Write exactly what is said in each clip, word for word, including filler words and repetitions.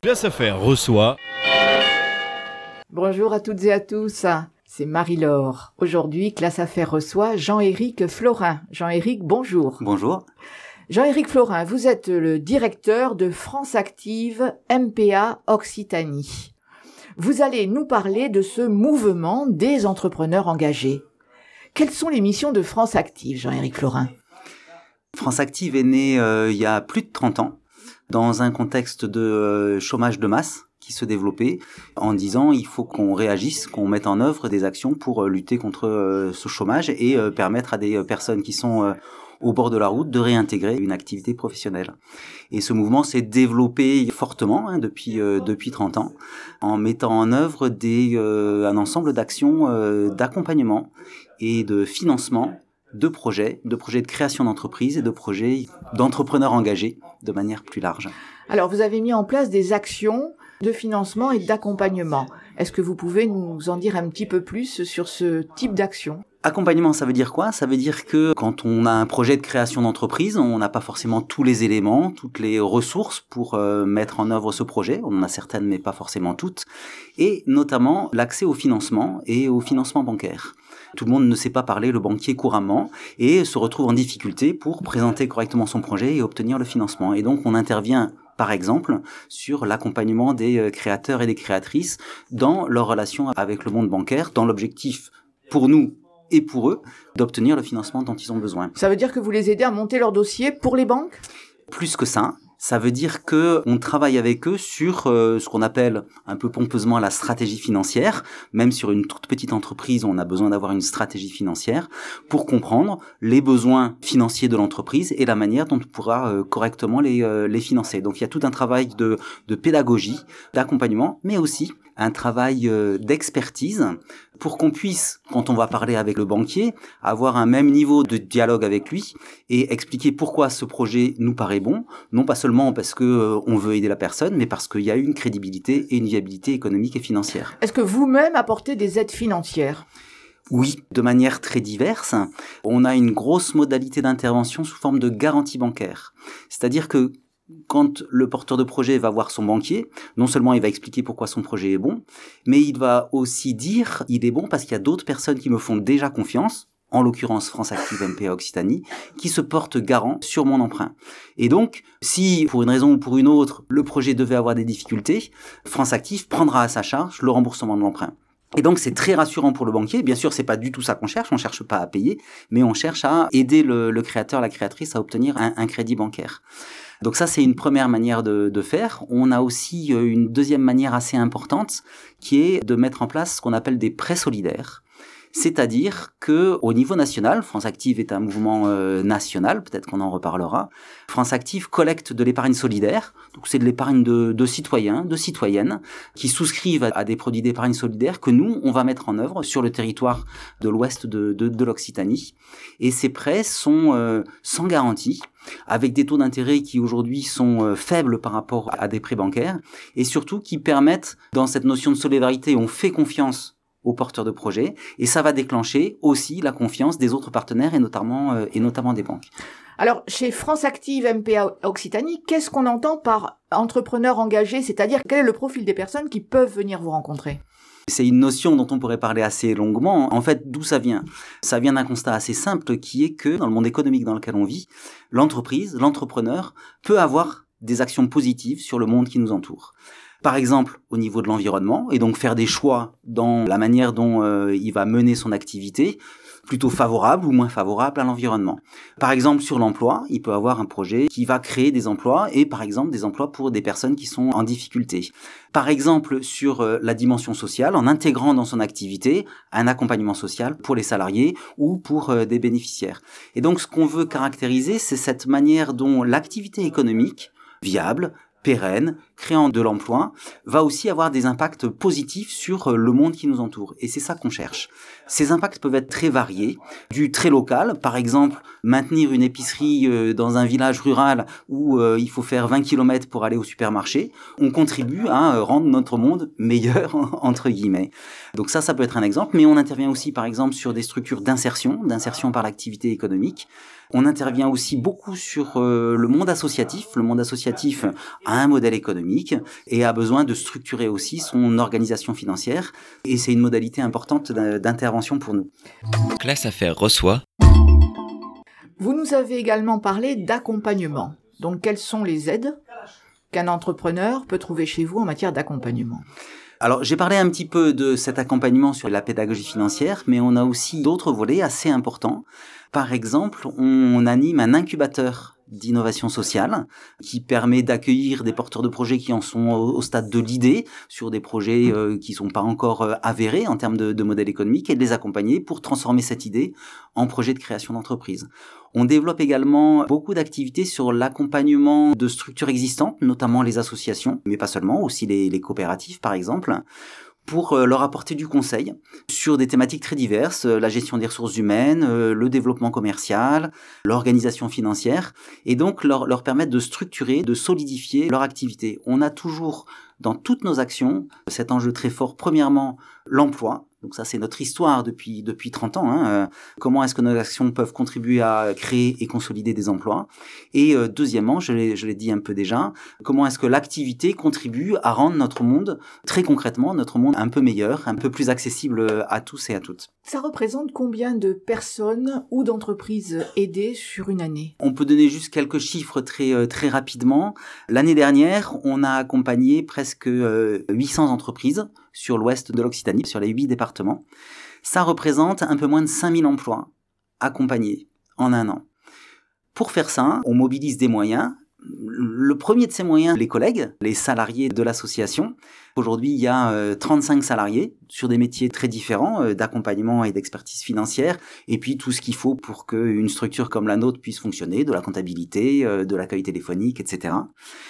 Classe Affaires reçoit... Bonjour à toutes et à tous, c'est Marie-Laure. Aujourd'hui, Classe Affaires reçoit Jean-Éric Florin. Jean-Éric, bonjour. Bonjour. Jean-Éric Florin, vous êtes le directeur de France Active M P A Occitanie. Vous allez nous parler de ce mouvement des entrepreneurs engagés. Quelles sont les missions de France Active, Jean-Éric Florin ? France Active est née euh, il y a plus de trente ans, dans un contexte de euh, chômage de masse qui se développait, en disant il faut qu'on réagisse, qu'on mette en œuvre des actions pour euh, lutter contre euh, ce chômage et euh, permettre à des euh, personnes qui sont euh, au bord de la route de réintégrer une activité professionnelle. Et ce mouvement s'est développé fortement hein, depuis euh, depuis trente ans, en mettant en œuvre des euh, un ensemble d'actions euh, d'accompagnement et de financement de projets, de projets de création d'entreprises et de projets d'entrepreneurs engagés de manière plus large. Alors, vous avez mis en place des actions de financement et d'accompagnement. Est-ce que vous pouvez nous en dire un petit peu plus sur ce type d'action ? Accompagnement, ça veut dire quoi ? Ça veut dire que quand on a un projet de création d'entreprise, on n'a pas forcément tous les éléments, toutes les ressources pour euh, mettre en œuvre ce projet. On en a certaines, mais pas forcément toutes. Et notamment l'accès au financement et au financement bancaire. Tout le monde ne sait pas parler le banquier couramment et se retrouve en difficulté pour présenter correctement son projet et obtenir le financement. Et donc, on intervient par exemple, sur l'accompagnement des créateurs et des créatrices dans leur relation avec le monde bancaire, dans l'objectif, pour nous et pour eux, d'obtenir le financement dont ils ont besoin. Ça veut dire que vous les aidez à monter leur dossier pour les banques ? Plus que ça, ça veut dire que on travaille avec eux sur euh, ce qu'on appelle un peu pompeusement la stratégie financière. Même sur une toute petite entreprise, on a besoin d'avoir une stratégie financière pour comprendre les besoins financiers de l'entreprise et la manière dont on pourra euh, correctement les, euh, les financer. Donc il y a tout un travail de, de pédagogie, d'accompagnement, mais aussi un travail euh, d'expertise pour qu'on puisse, quand on va parler avec le banquier, avoir un même niveau de dialogue avec lui et expliquer pourquoi ce projet nous paraît bon, non pas seulement parce que euh, on veut aider la personne, mais parce qu'il y a une crédibilité et une viabilité économique et financière. Est-ce que vous-même apportez des aides financières ? Oui, de manière très diverse. On a une grosse modalité d'intervention sous forme de garantie bancaire. C'est-à-dire que quand le porteur de projet va voir son banquier, non seulement il va expliquer pourquoi son projet est bon, mais il va aussi dire il est bon parce qu'il y a d'autres personnes qui me font déjà confiance, en l'occurrence France Active M P A Occitanie, qui se portent garant sur mon emprunt. Et donc, si pour une raison ou pour une autre, le projet devait avoir des difficultés, France Active prendra à sa charge le remboursement de l'emprunt. Et donc, c'est très rassurant pour le banquier. Bien sûr, c'est pas du tout ça qu'on cherche. On cherche pas à payer, mais on cherche à aider le, le créateur, la créatrice à obtenir un, un crédit bancaire. Donc ça, c'est une première manière de, de faire. On a aussi une deuxième manière assez importante qui est de mettre en place ce qu'on appelle des prêts solidaires. C'est-à-dire que au niveau national, France Active est un mouvement euh, national, peut-être qu'on en reparlera. France Active collecte de l'épargne solidaire, donc c'est de l'épargne de, de citoyens, de citoyennes, qui souscrivent à, à des produits d'épargne solidaire que nous, on va mettre en œuvre sur le territoire de l'ouest de, de, de l'Occitanie. Et ces prêts sont euh, sans garantie, avec des taux d'intérêt qui aujourd'hui sont euh, faibles par rapport à des prêts bancaires, et surtout qui permettent, dans cette notion de solidarité, on fait confiance aux porteurs de projets, et ça va déclencher aussi la confiance des autres partenaires et notamment, euh, et notamment des banques. Alors, chez France Active M P A Occitanie, qu'est-ce qu'on entend par entrepreneur engagé ? C'est-à-dire, quel est le profil des personnes qui peuvent venir vous rencontrer ? C'est une notion dont on pourrait parler assez longuement. En fait, d'où ça vient ? Ça vient d'un constat assez simple qui est que, dans le monde économique dans lequel on vit, l'entreprise, l'entrepreneur peut avoir des actions positives sur le monde qui nous entoure. Par exemple, au niveau de l'environnement, et donc faire des choix dans la manière dont euh, il va mener son activité, plutôt favorable ou moins favorable à l'environnement. Par exemple, sur l'emploi, il peut avoir un projet qui va créer des emplois et par exemple des emplois pour des personnes qui sont en difficulté. Par exemple, sur euh, la dimension sociale, en intégrant dans son activité un accompagnement social pour les salariés ou pour euh, des bénéficiaires. Et donc, ce qu'on veut caractériser, c'est cette manière dont l'activité économique viable, pérenne, créant de l'emploi, va aussi avoir des impacts positifs sur le monde qui nous entoure. Et c'est ça qu'on cherche. Ces impacts peuvent être très variés, du très local, par exemple, maintenir une épicerie dans un village rural où euh, il faut faire vingt kilomètres pour aller au supermarché. On contribue à rendre notre monde meilleur, entre guillemets. Donc ça, ça peut être un exemple, mais on intervient aussi, par exemple, sur des structures d'insertion, d'insertion par l'activité économique. On intervient aussi beaucoup sur euh, le monde associatif. Le monde associatif a un modèle économique et a besoin de structurer aussi son organisation financière. Et c'est une modalité importante d'intervention pour nous. Classe Affaires reçoit. Vous nous avez également parlé d'accompagnement. Donc, quelles sont les aides qu'un entrepreneur peut trouver chez vous en matière d'accompagnement ? Alors, j'ai parlé un petit peu de cet accompagnement sur la pédagogie financière, mais on a aussi d'autres volets assez importants. Par exemple, on anime un incubateur d'innovation sociale qui permet d'accueillir des porteurs de projets qui en sont au stade de l'idée sur des projets euh, qui sont pas encore euh, avérés en termes de, de modèle économique et de les accompagner pour transformer cette idée en projet de création d'entreprise. On développe également beaucoup d'activités sur l'accompagnement de structures existantes, notamment les associations, mais pas seulement, aussi les, les coopératives par exemple, pour leur apporter du conseil sur des thématiques très diverses, la gestion des ressources humaines, le développement commercial, l'organisation financière, et donc leur, leur permettre de structurer, de solidifier leur activité. On a toujours dans toutes nos actions cet enjeu très fort, premièrement, l'emploi. Donc ça, c'est notre histoire depuis depuis trente ans. Hein. Euh, comment est-ce que nos actions peuvent contribuer à créer et consolider des emplois ? Et euh, deuxièmement, je l'ai, je l'ai dit un peu déjà, comment est-ce que l'activité contribue à rendre notre monde, très concrètement, notre monde un peu meilleur, un peu plus accessible à tous et à toutes. Ça représente combien de personnes ou d'entreprises aidées sur une année ? On peut donner juste quelques chiffres très très rapidement. L'année dernière, on a accompagné presque euh, huit cents entreprises sur l'ouest de l'Occitanie, sur les huit départements. Ça représente un peu moins de cinq mille emplois accompagnés en un an. Pour faire ça, on mobilise des moyens. Le premier de ces moyens, les collègues, les salariés de l'association. Aujourd'hui, il y a euh, trente-cinq salariés sur des métiers très différents, euh, d'accompagnement et d'expertise financière, et puis tout ce qu'il faut pour qu'une structure comme la nôtre puisse fonctionner, de la comptabilité, euh, de l'accueil téléphonique, et cetera.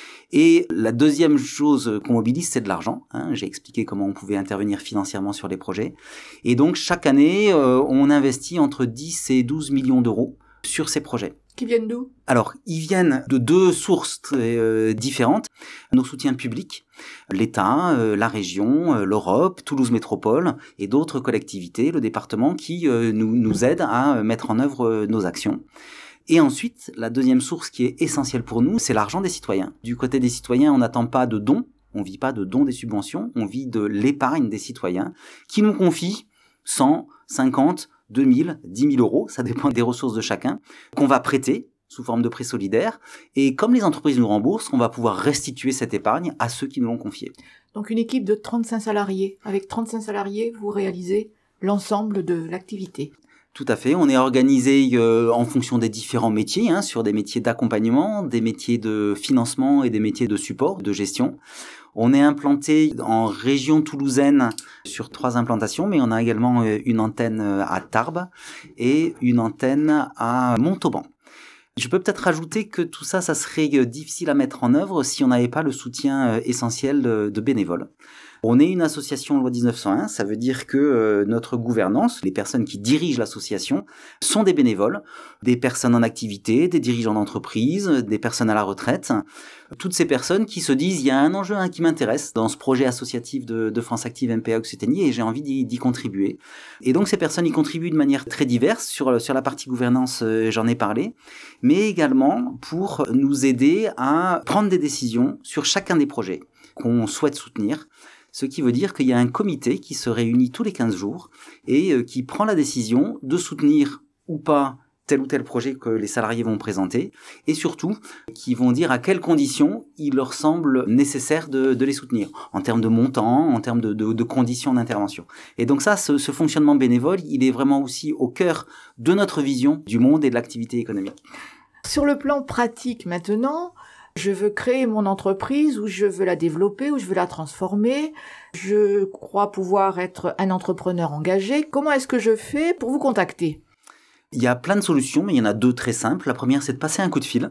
Et la deuxième chose qu'on mobilise, c'est de l'argent. Hein. J'ai expliqué comment on pouvait intervenir financièrement sur les projets. Et donc, chaque année, euh, on investit entre dix et douze millions d'euros sur ces projets. Qui viennent d'où ? Alors, ils viennent de deux sources très, euh, différentes. Nos soutiens publics, l'État, euh, la région, euh, l'Europe, Toulouse Métropole et d'autres collectivités, le département, qui euh, nous, nous aident à mettre en œuvre euh, nos actions. Et ensuite, la deuxième source qui est essentielle pour nous, c'est l'argent des citoyens. Du côté des citoyens, on n'attend pas de dons, on vit pas de dons des subventions, on vit de l'épargne des citoyens qui nous confient cent, cinquante, deux mille, dix mille euros, ça dépend des ressources de chacun, qu'on va prêter sous forme de prêt solidaire. Et comme les entreprises nous remboursent, on va pouvoir restituer cette épargne à ceux qui nous l'ont confiée. Donc une équipe de trente-cinq salariés. Avec trente-cinq salariés, vous réalisez l'ensemble de l'activité. Tout à fait, on est organisé euh, en fonction des différents métiers, hein, sur des métiers d'accompagnement, des métiers de financement et des métiers de support, de gestion. On est implanté en région toulousaine sur trois implantations, mais on a également une antenne à Tarbes et une antenne à Montauban. Je peux peut-être rajouter que tout ça, ça serait difficile à mettre en œuvre si on n'avait pas le soutien essentiel de, de bénévoles. On est une association loi dix-neuf cent un, ça veut dire que euh, notre gouvernance, les personnes qui dirigent l'association, sont des bénévoles, des personnes en activité, des dirigeants d'entreprise, des personnes à la retraite. Toutes ces personnes qui se disent, il y a un enjeu hein, qui m'intéresse dans ce projet associatif de, de France Active M P A Occitanie et j'ai envie d'y, d'y contribuer. Et donc ces personnes y contribuent de manière très diverse. Sur, sur la partie gouvernance, euh, j'en ai parlé, mais également pour nous aider à prendre des décisions sur chacun des projets qu'on souhaite soutenir. Ce qui veut dire qu'il y a un comité qui se réunit tous les quinze jours et euh, qui prend la décision de soutenir ou pas tel ou tel projet que les salariés vont présenter et surtout qui vont dire à quelles conditions il leur semble nécessaire de, de les soutenir en termes de montant, en termes de, de, de conditions d'intervention. Et donc ça, ce, ce fonctionnement bénévole, il est vraiment aussi au cœur de notre vision du monde et de l'activité économique. Sur le plan pratique maintenant, je veux créer mon entreprise ou je veux la développer ou je veux la transformer. Je crois pouvoir être un entrepreneur engagé. Comment est-ce que je fais pour vous contacter ? Il y a plein de solutions, mais il y en a deux très simples. La première, c'est de passer un coup de fil.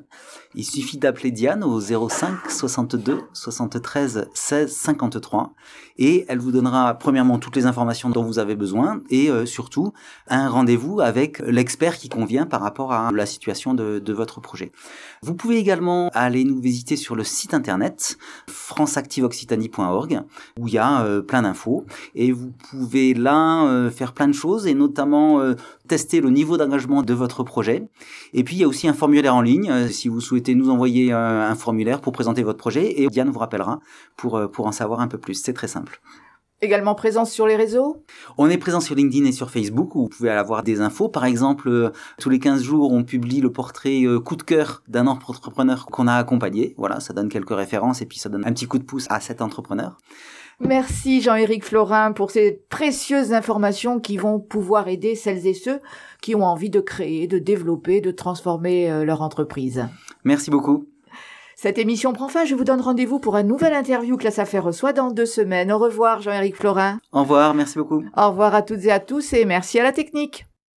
Il suffit d'appeler Diane au zéro cinq soixante-deux soixante-treize seize cinquante-trois et elle vous donnera premièrement toutes les informations dont vous avez besoin et euh, surtout un rendez-vous avec l'expert qui convient par rapport à la situation de, de votre projet. Vous pouvez également aller nous visiter sur le site internet france active occitanie point org où il y a euh, plein d'infos et vous pouvez là euh, faire plein de choses et notamment euh, tester le niveau d'engagement de votre projet. Et puis il y a aussi un formulaire en ligne euh, si vous souhaitez nous envoyer un, un formulaire pour présenter votre projet et Diane vous rappellera pour, euh, pour en savoir un peu plus. C'est très simple. Également présence sur les réseaux ? On est présent sur LinkedIn et sur Facebook où vous pouvez avoir des infos. Par exemple, euh, tous les quinze jours, on publie le portrait euh, coup de cœur d'un entrepreneur qu'on a accompagné. Voilà, ça donne quelques références et puis ça donne un petit coup de pouce à cet entrepreneur. Merci Jean-Éric Florin pour ces précieuses informations qui vont pouvoir aider celles et ceux qui ont envie de créer, de développer, de transformer euh, leur entreprise. Merci beaucoup. Cette émission prend fin. Je vous donne rendez-vous pour un nouvel interview Classe Affaires reçoit dans deux semaines. Au revoir Jean-Éric Florin. Au revoir, merci beaucoup. Au revoir à toutes et à tous et merci à la technique.